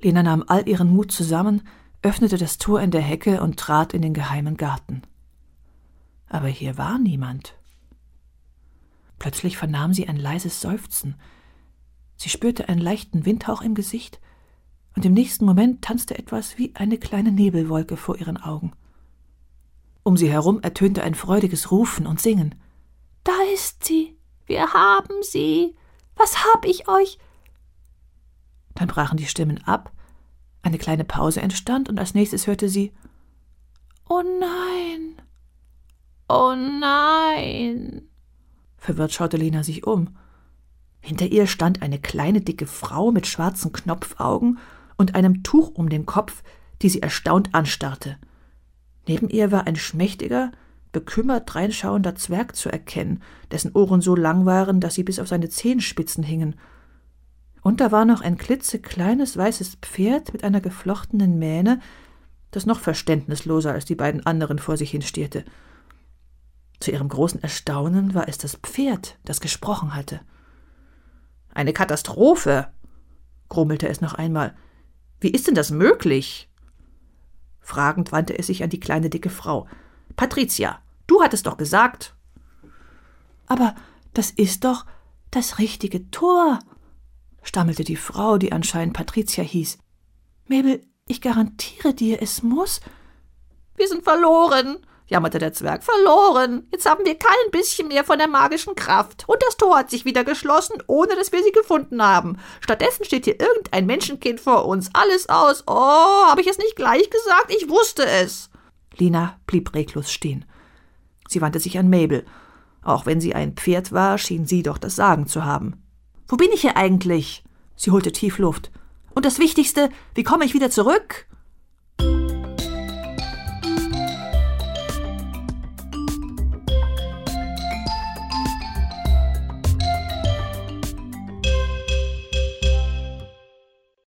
Lena nahm all ihren Mut zusammen, öffnete das Tor in der Hecke und trat in den geheimen Garten. Aber hier war niemand. Plötzlich vernahm sie ein leises Seufzen. Sie spürte einen leichten Windhauch im Gesicht, und im nächsten Moment tanzte etwas wie eine kleine Nebelwolke vor ihren Augen. Um sie herum ertönte ein freudiges Rufen und Singen. »Da ist sie! Wir haben sie! Was hab ich euch?« Dann brachen die Stimmen ab, eine kleine Pause entstand, und als nächstes hörte sie: »Oh nein! Oh nein!« Verwirrt schaute Lena sich um. Hinter ihr stand eine kleine, dicke Frau mit schwarzen Knopfaugen und einem Tuch um den Kopf, die sie erstaunt anstarrte. Neben ihr war ein schmächtiger, bekümmert dreinschauender Zwerg zu erkennen, dessen Ohren so lang waren, dass sie bis auf seine Zehenspitzen hingen. Und da war noch ein klitzekleines weißes Pferd mit einer geflochtenen Mähne, das noch verständnisloser als die beiden anderen vor sich hinstierte. Zu ihrem großen Erstaunen war es das Pferd, das gesprochen hatte. »Eine Katastrophe«, grummelte es noch einmal. »Wie ist denn das möglich?« Fragend wandte es sich an die kleine, dicke Frau. »Patricia, du hattest doch gesagt.« »Aber das ist doch das richtige Tor«, stammelte die Frau, die anscheinend Patricia hieß. »Mabel, ich garantiere dir, es muss.« »Wir sind verloren«, jammerte der Zwerg. »Verloren! Jetzt haben wir kein bisschen mehr von der magischen Kraft. Und das Tor hat sich wieder geschlossen, ohne dass wir sie gefunden haben. Stattdessen steht hier irgendein Menschenkind vor uns. Alles aus. Oh, habe ich es nicht gleich gesagt? Ich wusste es.« Lena blieb reglos stehen. Sie wandte sich an Mabel. Auch wenn sie ein Pferd war, schien sie doch das Sagen zu haben. »Wo bin ich hier eigentlich?« Sie holte tief Luft. »Und das Wichtigste, wie komme ich wieder zurück?«